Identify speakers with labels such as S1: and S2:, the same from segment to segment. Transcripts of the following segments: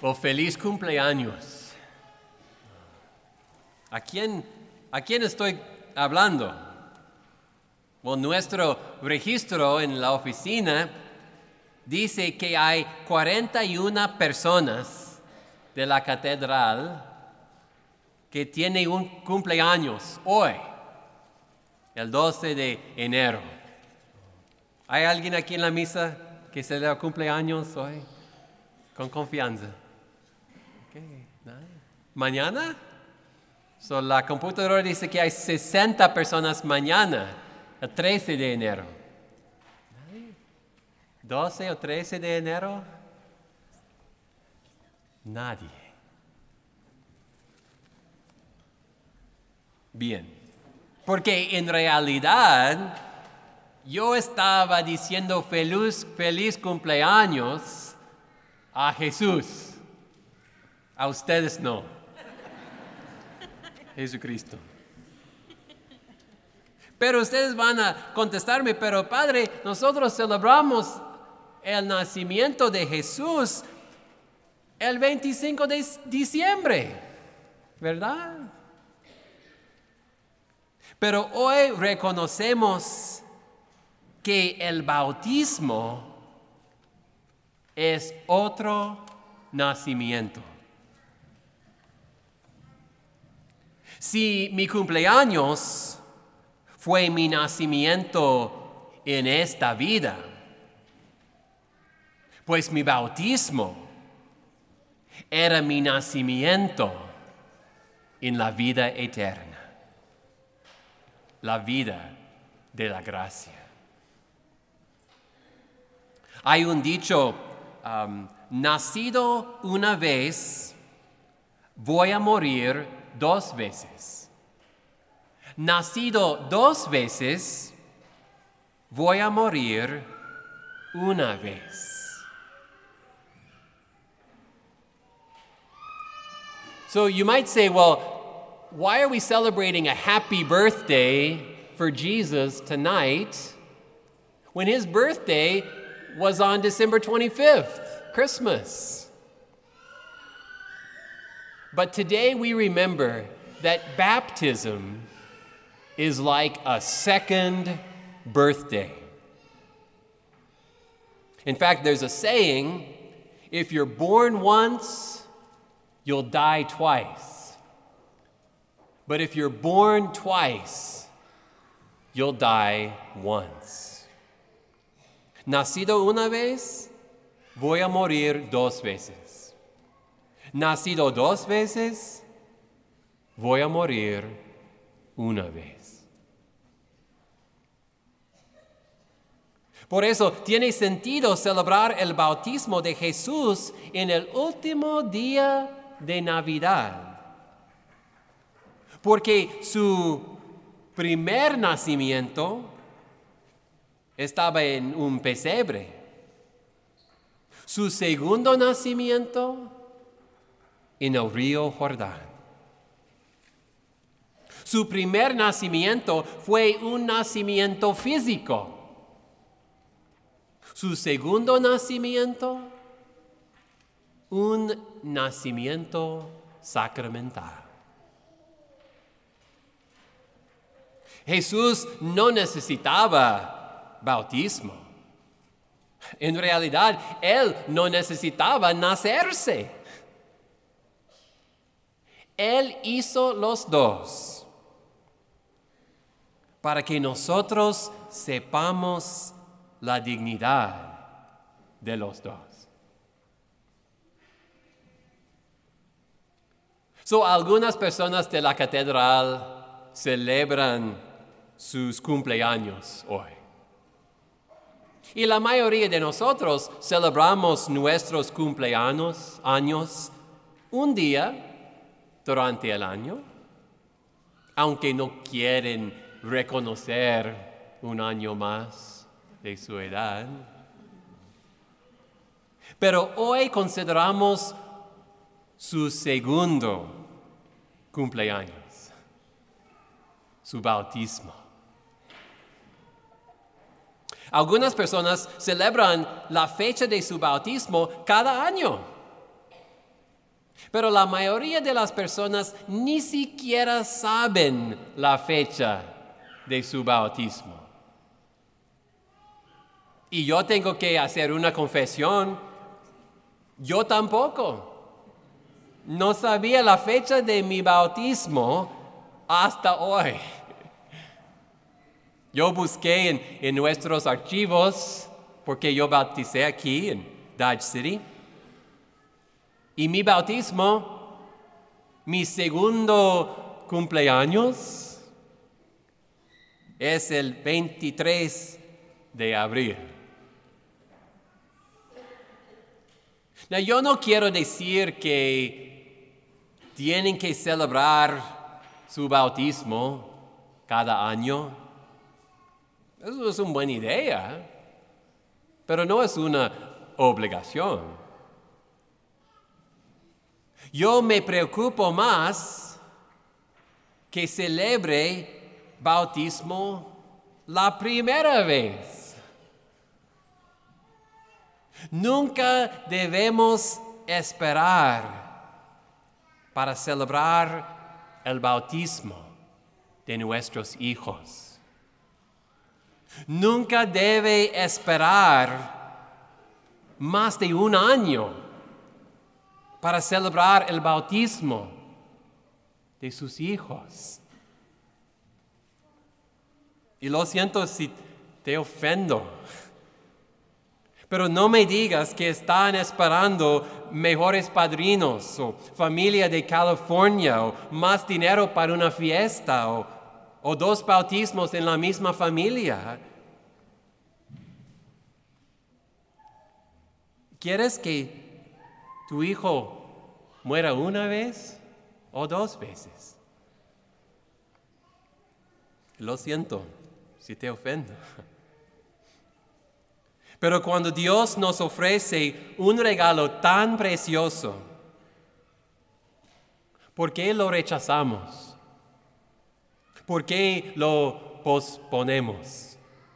S1: O feliz cumpleaños. ¿A quién estoy hablando? Bueno, nuestro registro en la oficina dice que hay 41 personas de la catedral que tienen un cumpleaños hoy, el 12 de enero. ¿Hay alguien aquí en la misa que celebra cumpleaños hoy? Con confianza. Okay. ¿Mañana? La computadora dice que hay 60 personas mañana, el 13 de enero. 12 o 13 de enero. Nadie. Bien. Porque en realidad yo estaba diciendo feliz cumpleaños a Jesús. A ustedes no. Jesucristo. Pero ustedes van a contestarme, pero Padre, nosotros celebramos el nacimiento de Jesús el 25 de diciembre, ¿verdad? Pero hoy reconocemos que el bautismo es otro nacimiento. Si mi cumpleaños fue mi nacimiento en esta vida, pues mi bautismo era mi nacimiento en la vida eterna, la vida de la gracia. Hay un dicho, nacido una vez, voy a morir 2 veces. Nacido 2 veces, voy a morir 1 vez. So you might say, well, why are we celebrating a happy birthday for Jesus tonight when his birthday was on December 25th, Christmas? But today we remember that baptism is like a second birthday. In fact, there's a saying, if you're born once, you'll die twice. But if you're born twice, you'll die once. Nacido una vez, voy a morir 2 veces. Nacido 2 veces, voy a morir 1 vez. Por eso tiene sentido celebrar el bautismo de Jesús en el último día de Navidad. Porque su primer nacimiento estaba en un pesebre. Su segundo nacimiento en el río Jordán. Su primer nacimiento fue un nacimiento físico. Su segundo nacimiento, un nacimiento sacramental. Jesús no necesitaba bautismo. En realidad, él no necesitaba nacerse. Él hizo los dos para que nosotros sepamos la dignidad de los dos. Algunas personas de la catedral celebran sus cumpleaños hoy. Y la mayoría de nosotros celebramos nuestros cumpleaños un día durante el año, aunque no quieren reconocer un año más de su edad. Pero hoy consideramos su segundo cumpleaños, su bautismo. Algunas personas celebran la fecha de su bautismo cada año. Pero la mayoría de las personas ni siquiera saben la fecha de su bautismo. Y yo tengo que hacer una confesión. Yo tampoco. No sabía la fecha de mi bautismo hasta hoy. Yo busqué en nuestros archivos, porque yo bauticé aquí en Dodge City. Y mi bautismo, mi segundo cumpleaños, es el 23 de abril. Now, yo no quiero decir que tienen que celebrar su bautismo cada año. Eso es una buena idea, pero no es una obligación. Yo me preocupo más que celebre bautismo la primera vez. Nunca debemos esperar para celebrar el bautismo de nuestros hijos. Nunca debe esperar más de un año para celebrar el bautismo de sus hijos. Y lo siento si te ofendo, pero no me digas que están esperando mejores padrinos o familia de California o más dinero para una fiesta o dos bautismos en la misma familia. ¿Quieres que tu hijo muera una vez o dos veces? Lo siento si te ofendo. Pero cuando Dios nos ofrece un regalo tan precioso, ¿por qué lo rechazamos? ¿Por qué lo posponemos?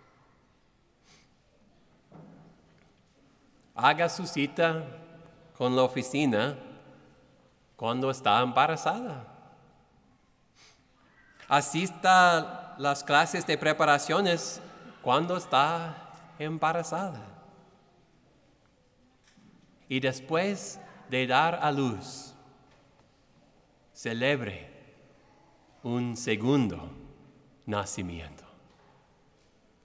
S1: Haga su cita con la oficina cuando está embarazada. Asista a las clases de preparaciones cuando está embarazada. Y después de dar a luz, celebre un segundo nacimiento.